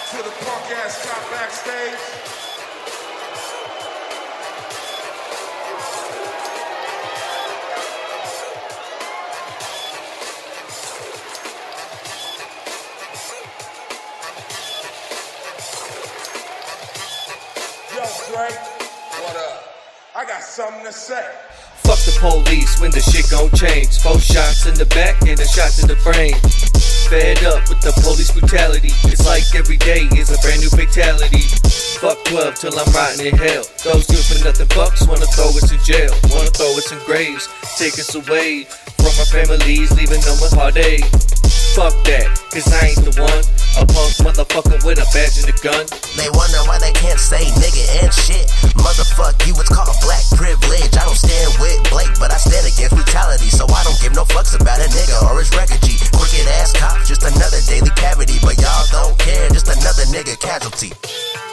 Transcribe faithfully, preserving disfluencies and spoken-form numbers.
To the punk ass cop backstage. Yo, Drake. What up? I got something to say. Fuck the police when the shit gon' change. Four shots in the back and a shot to the brain. Fed up with the police brutality. It's like every day is a brand new fatality. Fuck twelve till I'm rotting in hell. Those good for nothing fucks wanna throw us in jail. Wanna throw us in graves. Take us away from our families, leaving them with heartache. Fuck that, cause I ain't the one. A punk motherfucker with a badge and a gun. They wonder why they can't say nigga and shit. Motherfuck you, it's called black privilege. I don't stand with Blake, but I stand against brutality. So I don't give no fucks about a nigga or his refugee. Crooked ass cop, just another daily cavity. But y'all don't care, just another nigga casualty.